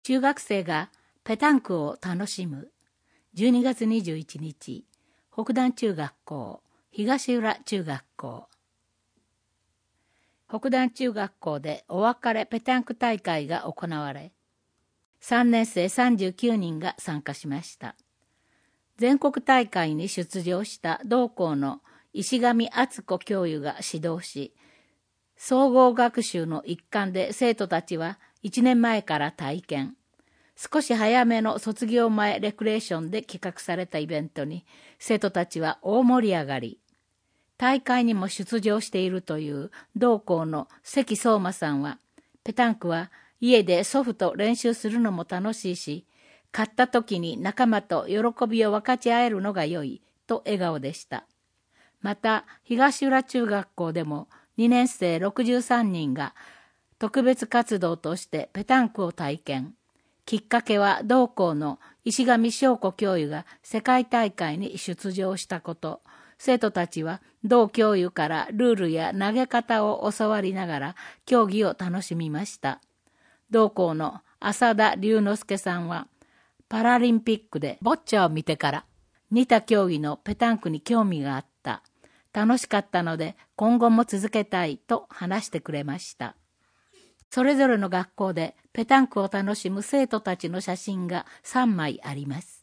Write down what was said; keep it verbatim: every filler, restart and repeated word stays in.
中学生がペタンクを楽しむ。じゅうにがつにじゅういちにち、北段中学校、東浦中学校。北段中学校でお別れペタンク大会が行われ、さんねんせいさんじゅうきゅうにんが参加しました。全国大会に出場した同校の石上敦子教諭が指導し、総合学習の一環で生徒たちはいちねんまえから体験。少し早めの卒業前レクレーションで企画されたイベントに生徒たちは大盛り上がり、大会にも出場しているという同校の関相馬さんは、ペタンクは家で祖父と練習するのも楽しいし、勝った時に仲間と喜びを分かち合えるのが良いと笑顔でした。また東浦中学校でもにねんせいろくじゅうさんにんが特別活動としてペタンクを体験。きっかけは同校の石上翔子教諭が世界大会に出場したこと。生徒たちは同教諭からルールや投げ方を教わりながら競技を楽しみました。同校の浅田龍之介さんはパラリンピックでボッチャを見てから似た競技のペタンクに興味があった。楽しかったので今後も続けたいと話してくれました。それぞれの学校でペタンクを楽しむ生徒たちの写真がさんまいあります。